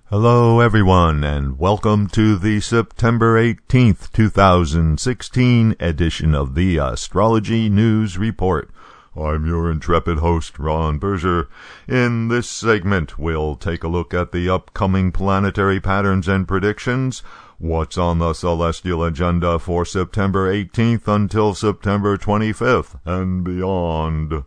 Hello everyone, and welcome to the September 18th, 2016 edition of the Astrology News Report. I'm your intrepid host, Ron Berger. In this segment, we'll take a look at the upcoming planetary patterns and predictions, what's on the celestial agenda for September 18th until September 25th, and beyond.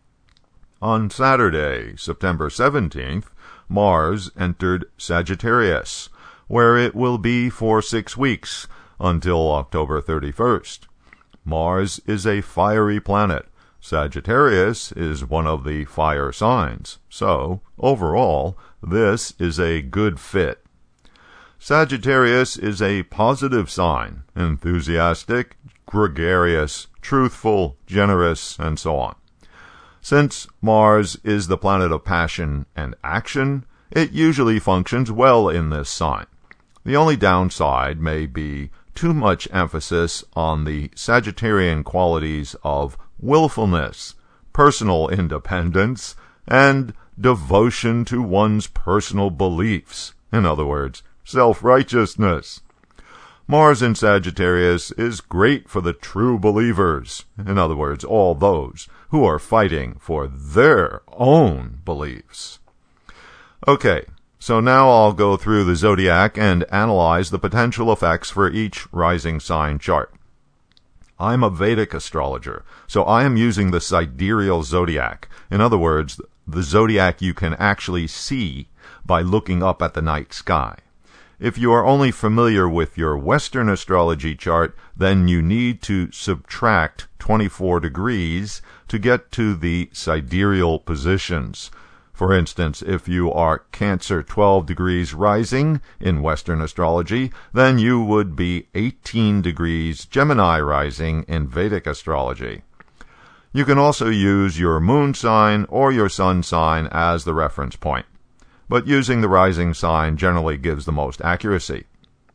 On Saturday, September 17th, Mars entered Sagittarius, where it will be for 6 weeks, until October 31st. Mars is a fiery planet. Sagittarius is one of the fire signs, so, overall, this is a good fit. Sagittarius is a positive sign, enthusiastic, gregarious, truthful, generous, and so on. Since Mars is the planet of passion and action, it usually functions well in this sign. The only downside may be too much emphasis on the Sagittarian qualities of willfulness, personal independence, and devotion to one's personal beliefs. In other words, self-righteousness. Mars in Sagittarius is great for the true believers. In other words, all those who are fighting for their own beliefs. Okay, so now I'll go through the zodiac and analyze the potential effects for each rising sign chart. I'm a Vedic astrologer, so I am using the sidereal zodiac. In other words, the zodiac you can actually see by looking up at the night sky. If you are only familiar with your Western astrology chart, then you need to subtract 24 degrees to get to the sidereal positions. For instance, if you are Cancer 12 degrees rising in Western astrology, then you would be 18 degrees Gemini rising in Vedic astrology. You can also use your moon sign or your sun sign as the reference point, but using the rising sign generally gives the most accuracy.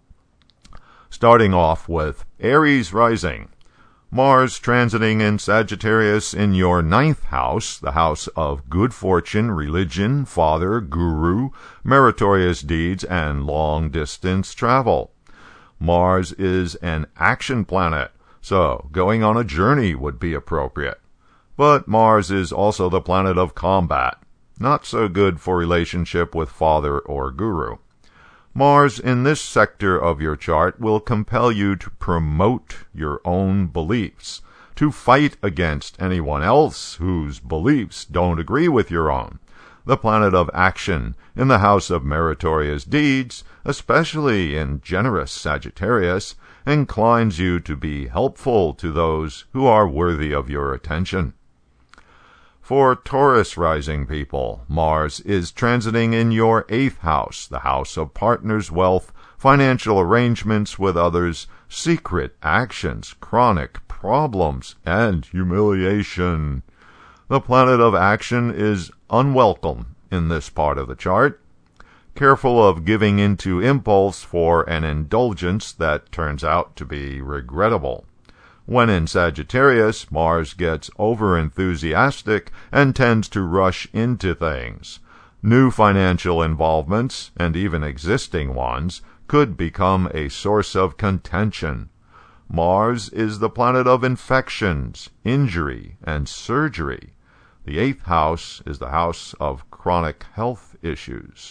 Starting off with Aries rising. Mars transiting in Sagittarius in your 9th house, the house of good fortune, religion, father, guru, meritorious deeds, and long-distance travel. Mars is an action planet, so going on a journey would be appropriate. But Mars is also the planet of combat. Not so good for relationship with father or guru. Mars in this sector of your chart will compel you to promote your own beliefs, to fight against anyone else whose beliefs don't agree with your own. The planet of action in the house of meritorious deeds, especially in generous Sagittarius, inclines you to be helpful to those who are worthy of your attention. For Taurus rising people, Mars is transiting in your 8th house, the house of partners, wealth, financial arrangements with others, secret actions, chronic problems, and humiliation. The planet of action is unwelcome in this part of the chart. Careful of giving into impulse for an indulgence that turns out to be regrettable. When in Sagittarius, Mars gets over-enthusiastic and tends to rush into things. New financial involvements, and even existing ones, could become a source of contention. Mars is the planet of infections, injury, and surgery. The 8th house is the house of chronic health issues.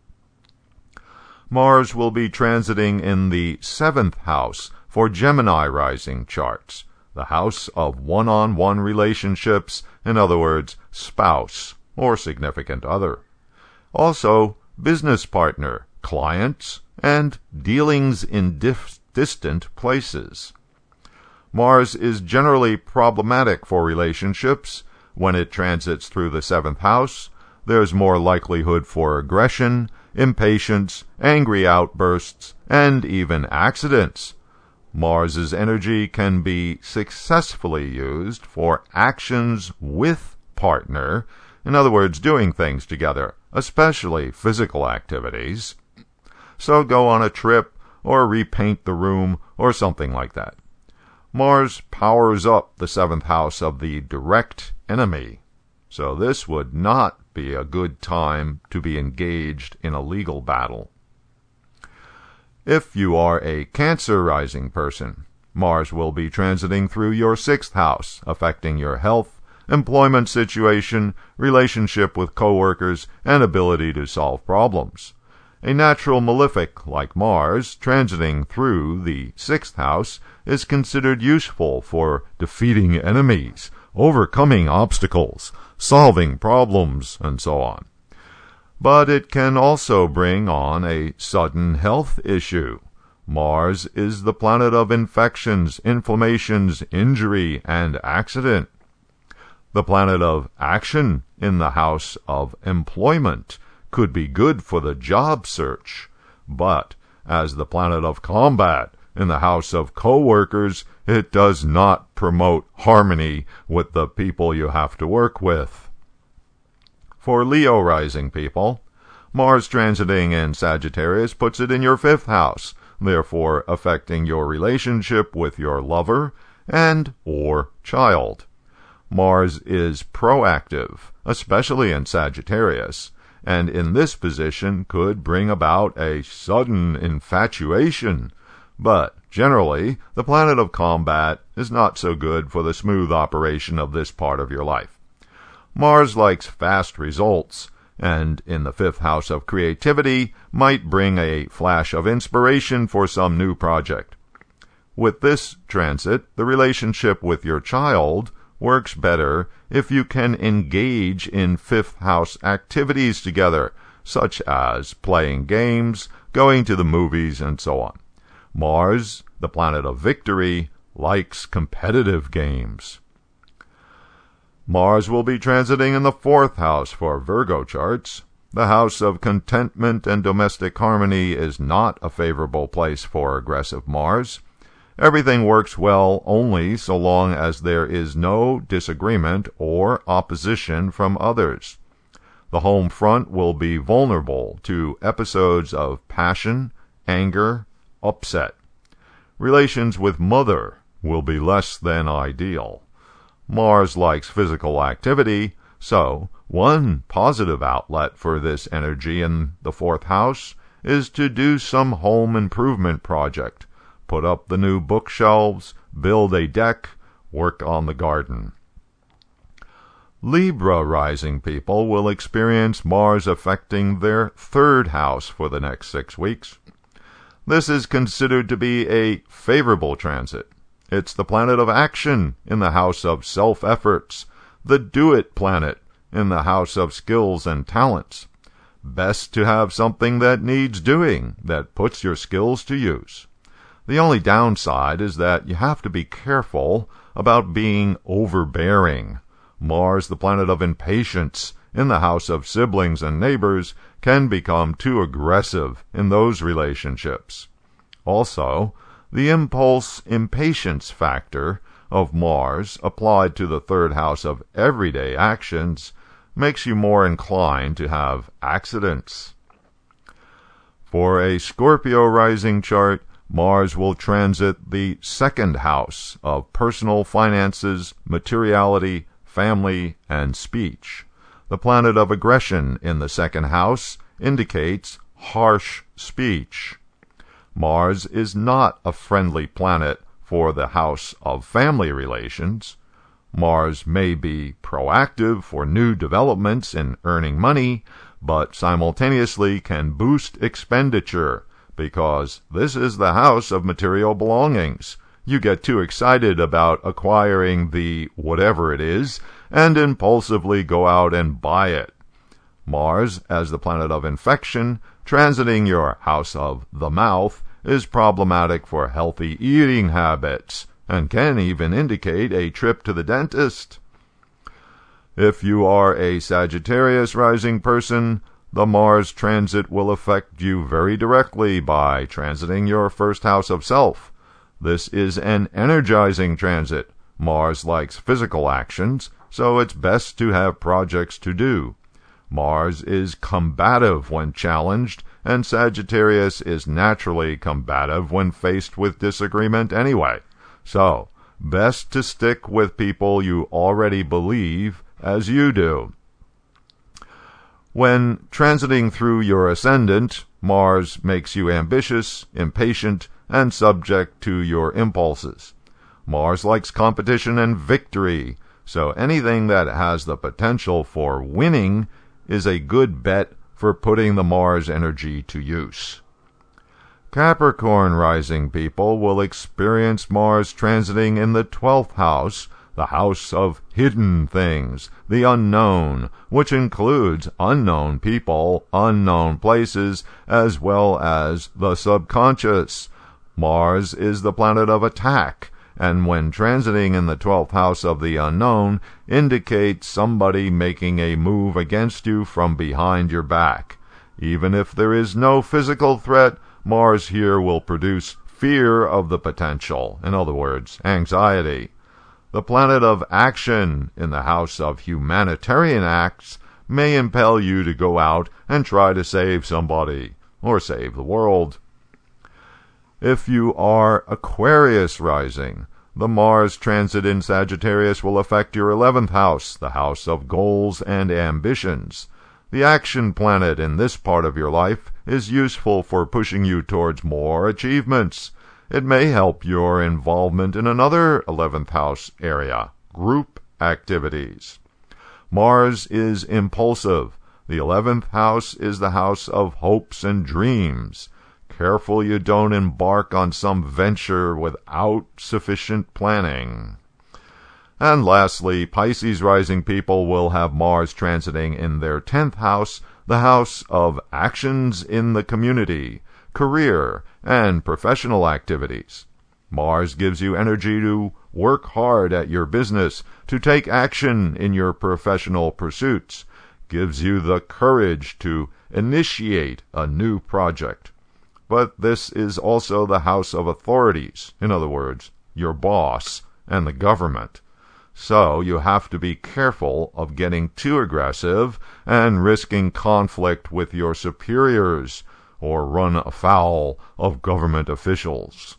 Mars will be transiting in the 7th house for Gemini rising charts, the house of one-on-one relationships, in other words, spouse or significant other. Also, business partner, clients, and dealings in distant places. Mars is generally problematic for relationships. When it transits through the 7th house, there's more likelihood for aggression, impatience, angry outbursts, and even accidents. Mars's energy can be successfully used for actions with partner, in other words, doing things together, especially physical activities. So go on a trip or repaint the room or something like that. Mars powers up the 7th house of the direct enemy, so this would not be a good time to be engaged in a legal battle. If you are a Cancer rising person, Mars will be transiting through your 6th house, affecting your health, employment situation, relationship with coworkers, and ability to solve problems. A natural malefic like Mars transiting through the 6th house is considered useful for defeating enemies, overcoming obstacles, solving problems, and so on. But it can also bring on a sudden health issue. Mars is the planet of infections, inflammations, injury, and accident. The planet of action in the house of employment could be good for the job search, but as the planet of combat in the house of co-workers, it does not promote harmony with the people you have to work with. For Leo rising people, Mars transiting in Sagittarius puts it in your 5th house, therefore affecting your relationship with your lover and or child. Mars is proactive, especially in Sagittarius, and in this position could bring about a sudden infatuation, but generally the planet of combat is not so good for the smooth operation of this part of your life. Mars likes fast results, and in the 5th house of creativity might bring a flash of inspiration for some new project. With this transit, the relationship with your child works better if you can engage in 5th house activities together, such as playing games, going to the movies, and so on. Mars, the planet of victory, likes competitive games. Mars will be transiting in the 4th house for Virgo charts. The house of contentment and domestic harmony is not a favorable place for aggressive Mars. Everything works well only so long as there is no disagreement or opposition from others. The home front will be vulnerable to episodes of passion, anger, upset. Relations with mother will be less than ideal. Mars likes physical activity, so one positive outlet for this energy in the 4th house is to do some home improvement project. Put up the new bookshelves, build a deck, work on the garden. Libra rising people will experience Mars affecting their 3rd house for the next 6 weeks. This is considered to be a favorable transit. It's the planet of action in the house of self-efforts, the do-it planet in the house of skills and talents. Best to have something that needs doing, that puts your skills to use. The only downside is that you have to be careful about being overbearing. Mars, the planet of impatience, in the house of siblings and neighbors, can become too aggressive in those relationships. Also, the impulse-impatience factor of Mars applied to the 3rd house of everyday actions makes you more inclined to have accidents. For a Scorpio rising chart, Mars will transit the 2nd house of personal finances, materiality, family, and speech. The planet of aggression in the 2nd house indicates harsh speech. Mars is not a friendly planet for the house of family relations. Mars may be proactive for new developments in earning money, but simultaneously can boost expenditure, because this is the house of material belongings. You get too excited about acquiring the whatever it is, and impulsively go out and buy it. Mars, as the planet of infection, transiting your house of the mouth, is problematic for healthy eating habits, and can even indicate a trip to the dentist. If you are a Sagittarius rising person, the Mars transit will affect you very directly by transiting your 1st house of self. This is an energizing transit. Mars likes physical actions, so it's best to have projects to do. Mars is combative when challenged, and Sagittarius is naturally combative when faced with disagreement anyway. So, best to stick with people you already believe as you do. When transiting through your ascendant, Mars makes you ambitious, impatient, and subject to your impulses. Mars likes competition and victory, so anything that has the potential for winning is a good bet for putting the Mars energy to use. Capricorn rising people will experience Mars transiting in the 12th house, the house of hidden things, the unknown, which includes unknown people, unknown places, as well as the subconscious. Mars is the planet of attack, and when transiting in the 12th house of the unknown, indicates somebody making a move against you from behind your back. Even if there is no physical threat, Mars here will produce fear of the potential, in other words, anxiety. The planet of action in the house of humanitarian acts may impel you to go out and try to save somebody, or save the world. If you are Aquarius rising, the Mars transit in Sagittarius will affect your 11th house, the house of goals and ambitions. The action planet in this part of your life is useful for pushing you towards more achievements. It may help your involvement in another 11th house area, group activities. Mars is impulsive. The 11th house is the house of hopes and dreams. Careful you don't embark on some venture without sufficient planning. And lastly, Pisces rising people will have Mars transiting in their 10th house, the house of actions in the community, career, and professional activities. Mars gives you energy to work hard at your business, to take action in your professional pursuits, gives you the courage to initiate a new project. But this is also the house of authorities, in other words, your boss and the government. So you have to be careful of getting too aggressive and risking conflict with your superiors, or run afoul of government officials.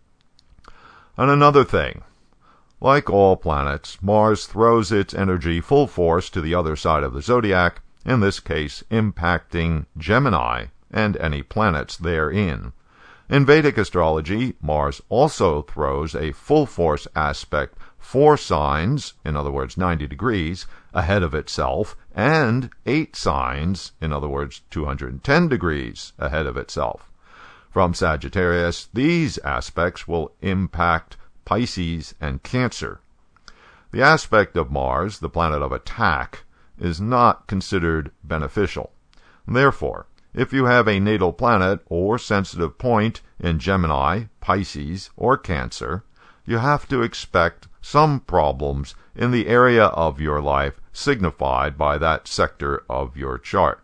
And another thing, like all planets, Mars throws its energy full force to the other side of the zodiac, in this case impacting Gemini and any planets therein. In Vedic astrology, Mars also throws a full force aspect 4 signs, in other words 90 degrees, ahead of itself, and 8 signs, in other words 210 degrees, ahead of itself. From Sagittarius, these aspects will impact Pisces and Cancer. The aspect of Mars, the planet of attack, is not considered beneficial. Therefore, if you have a natal planet or sensitive point in Gemini, Pisces, or Cancer, you have to expect some problems in the area of your life signified by that sector of your chart.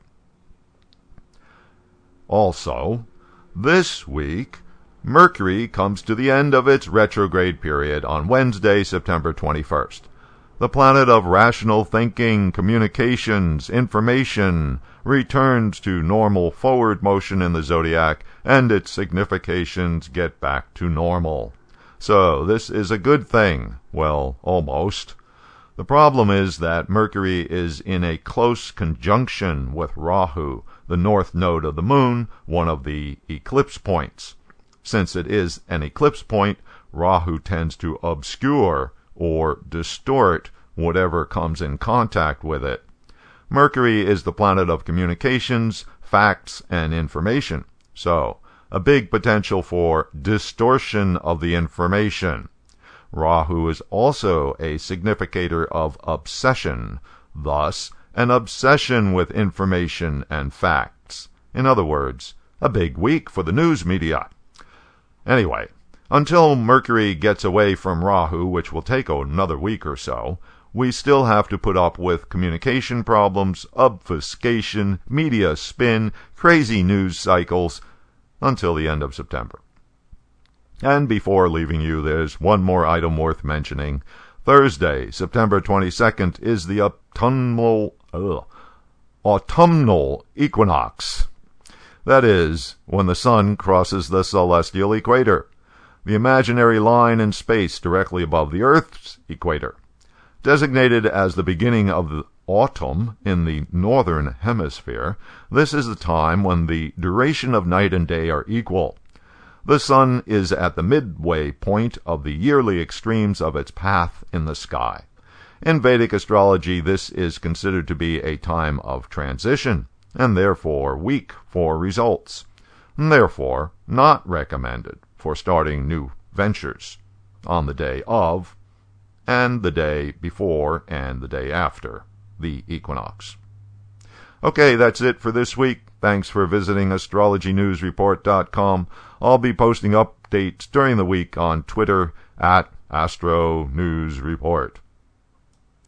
Also, this week, Mercury comes to the end of its retrograde period on Wednesday, September 21st. The planet of rational thinking, communications, information, returns to normal forward motion in the zodiac, and its significations get back to normal. So this is a good thing. Well, almost. The problem is that Mercury is in a close conjunction with Rahu, the north node of the moon, one of the eclipse points. Since it is an eclipse point, Rahu tends to obscure or distort whatever comes in contact with it. Mercury is the planet of communications, facts, and information. So, a big potential for distortion of the information. Rahu is also a significator of obsession, thus an obsession with information and facts. In other words, a big week for the news media. Anyway, until Mercury gets away from Rahu, which will take another week or so, we still have to put up with communication problems, obfuscation, media spin, crazy news cycles, until the end of September. And before leaving you, there's one more item worth mentioning. Thursday, September 22nd, is the autumnal equinox. That is, when the sun crosses the celestial equator, the imaginary line in space directly above the Earth's equator. Designated as the beginning of autumn in the northern hemisphere, this is the time when the duration of night and day are equal. The sun is at the midway point of the yearly extremes of its path in the sky. In Vedic astrology, this is considered to be a time of transition, and therefore weak for results, and therefore not recommended for starting new ventures on the day of, and the day before, and the day after the equinox. Okay, that's it for this week. Thanks for visiting astrologynewsreport.com. I'll be posting updates during the week on Twitter @AstroNewsReport.